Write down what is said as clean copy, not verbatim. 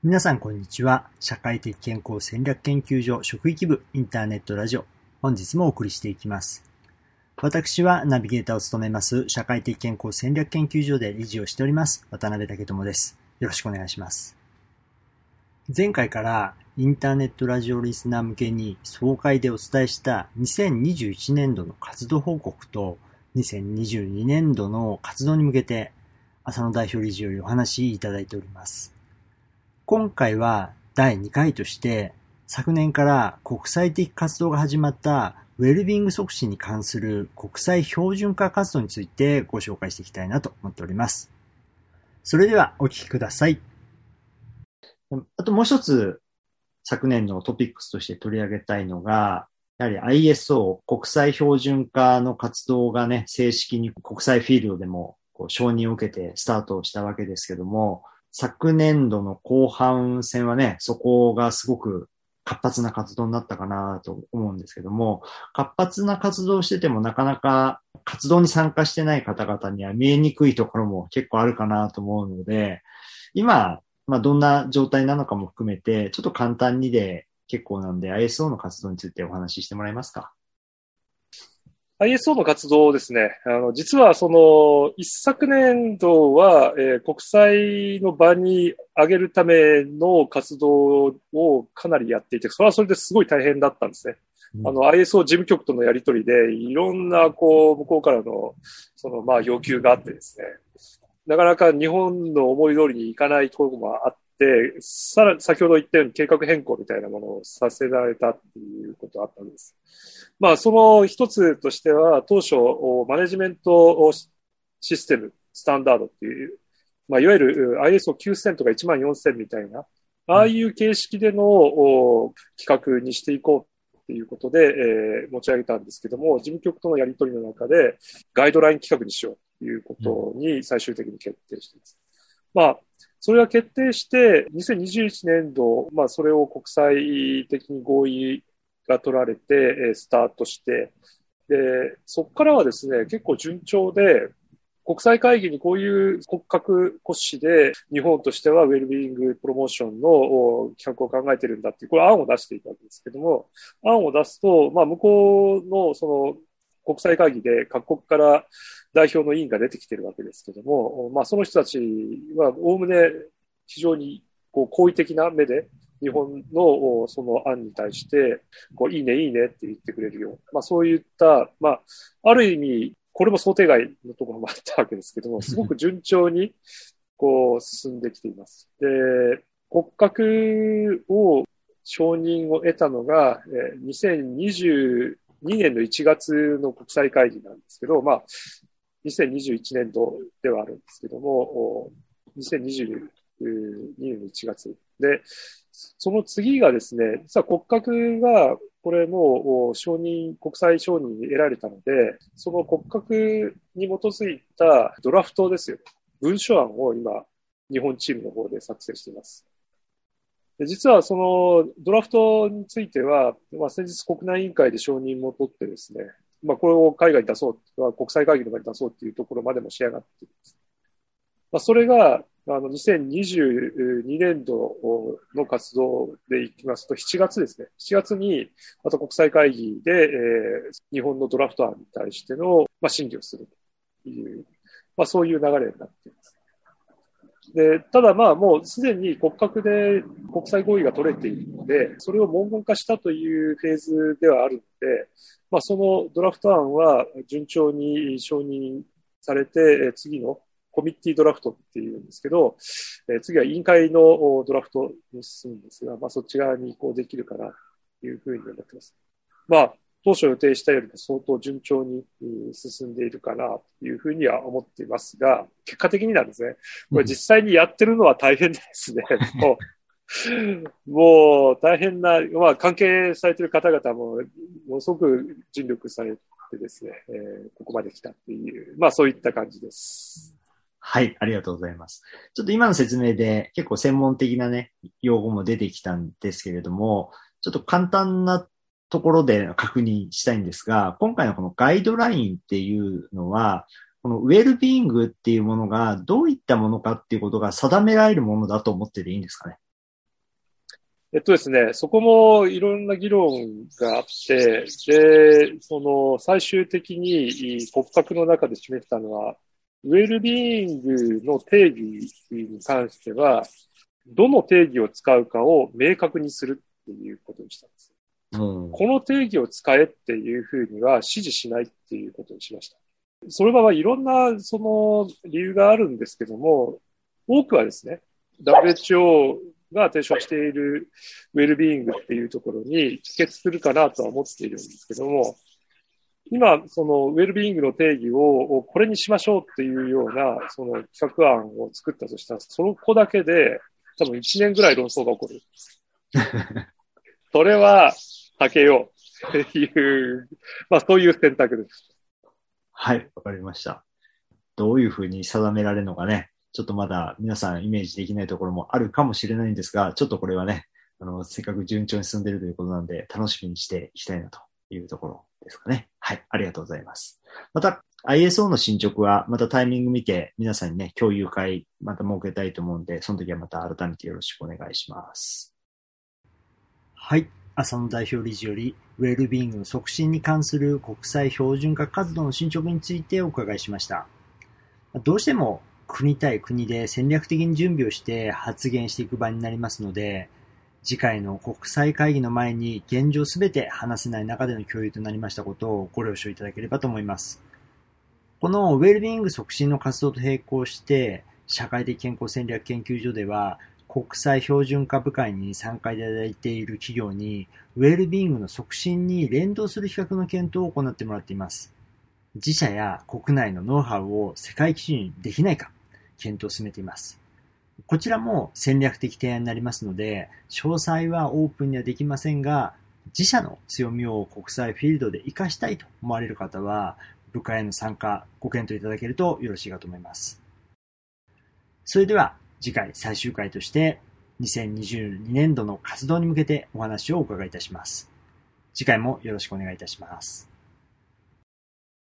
皆さんこんにちは。社会的健康戦略研究所職域部インターネットラジオ。本日もお送りしていきます。私はナビゲーターを務めます社会的健康戦略研究所で理事をしております渡辺武智です。よろしくお願いします。前回からインターネットラジオリスナー向けに総会でお伝えした2021年度の活動報告と2022年度の活動に向けて浅野代表理事よりお話いただいております。今回は第2回として昨年から国際的活動が始まったウェルビーイング促進に関する国際標準化活動についてご紹介していきたいなと思っております。それではお聞きください。あともう一つ昨年のトピックスとして取り上げたいのが、やはり ISO 国際標準化の活動がね、正式に国際フィールドでも承認を受けてスタートしたわけですけども、昨年度の後半戦はね、そこがすごく活発な活動になったかなと思うんですけども、活発な活動をしててもなかなか活動に参加してない方々には見えにくいところも結構あるかなと思うので、今、どんな状態なのかも含めて、ちょっと簡単にで結構なんで ISO の活動についてお話ししてもらえますか？ ISO の活動ですね。実は一昨年度は、国際の場に上げるための活動をかなりやっていて、それはそれですごい大変だったんですね。ISO 事務局とのやり取りで、いろんな、向こうからの、要求があってですね。なかなか日本の思い通りにいかないところもあって、先ほど言ったように計画変更みたいなものをさせられたっていうことがあったんです。その一つとしては、当初、マネジメントシステム、スタンダードっていう、いわゆる ISO9000 とか14000みたいな、ああいう形式での企画にしていこうっていうことで、持ち上げたんですけども、事務局とのやり取りの中で、ガイドライン企画にしようということに最終的に決定しています。それが決定して、2021年度、それを国際的に合意が取られて、スタートして、で、そこからはですね、結構順調で、国際会議にこういう骨格骨子で日本としてはウェルビーイングプロモーションの企画を考えてるんだっていう、これ案を出していたわけですけども、案を出すと、向こうの国際会議で各国から代表の委員が出てきてるわけですけども、その人たちはおおむね非常に好意的な目で日本のその案に対していいねいいねって言ってくれるような、そういった、ある意味これも想定外のところもあったわけですけども、すごく順調に進んできています。で、骨格を承認を得たのが2022年の1月の国際会議なんですけど、2021年度ではあるんですけども、2022年の1月で、その次がですね、実は骨格がこれも国際承認に得られたので、その骨格に基づいたドラフトですよ。文書案を今、日本チームの方で作成しています。で実はそのドラフトについては、先日国内委員会で承認も取ってですね、これを海外に出そう、国際会議の場に出そうというところまでも仕上がっています。それが2022年度の活動でいきますと、7月ですね。7月に、また国際会議で、日本のドラフト案に対しての、審議をするという、そういう流れになっています。で、ただもうすでに骨格で国際合意が取れているので、それを文言化したというフェーズではあるので、そのドラフト案は順調に承認されて、次のコミッティドラフトっていうんですけど、次は委員会のドラフトに進むんですが、そっち側に移行できるかなというふうに思ってます。当初予定したよりも相当順調に進んでいるかなというふうには思っていますが、結果的になんですね。これ実際にやってるのは大変ですね。もう大変な、関係されている方々もものすごく尽力されてですね、ここまで来たっていう、そういった感じです。 はい、ありがとうございます。ちょっと今の説明で結構専門的なね、用語も出てきたんですけれども、ちょっと簡単なところで確認したいんですが、今回のこのガイドラインっていうのは、このウェルビーイングっていうものがどういったものかっていうことが定められるものだと思ってていいんですかね？ ですね、そこもいろんな議論があって、で、最終的に骨格の中で示したのは、ウェルビーイングの定義に関しては、どの定義を使うかを明確にするっていうことにしたんです。この定義を使えっていうふうには指示しないっていうことにしました。それはいろんな理由があるんですけども、多くはですね、WHO が提唱しているウェルビーイングっていうところに帰結するかなとは思っているんですけども、今、ウェルビーイングの定義をこれにしましょうっていうような、企画案を作ったとしたら、そこだけで多分1年ぐらい論争が起こる。それは避けようっていう、そういう選択です。 はい、わかりました。どういうふうに定められるのかね、ちょっとまだ皆さんイメージできないところもあるかもしれないんですが、ちょっとこれはね、せっかく順調に進んでいるということなんで、楽しみにしていきたいなというところですかね。はい、ありがとうございます。また、ISO の進捗は、またタイミング見て、皆さんにね、共有会、また設けたいと思うんで、その時はまた改めてよろしくお願いします。はい。浅野代表理事より、ウェルビーイングの促進に関する国際標準化活動の進捗についてお伺いしました。どうしても国対国で戦略的に準備をして発言していく場になりますので、次回の国際会議の前に現状すべて話せない中での共有となりましたことをご了承いただければと思います。このウェルビーイング促進の活動と並行して、社会的健康戦略研究所では、国際標準化部会に参加いただいている企業に、ウェルビーイングの促進に連動する企画の検討を行ってもらっています。自社や国内のノウハウを世界基準にできないか、検討を進めています。こちらも戦略的提案になりますので、詳細はオープンにはできませんが、自社の強みを国際フィールドで活かしたいと思われる方は、部会への参加、ご検討いただけるとよろしいかと思います。それでは、次回最終回として、2022年度の活動に向けてお話をお伺いいたします。次回もよろしくお願いいたします。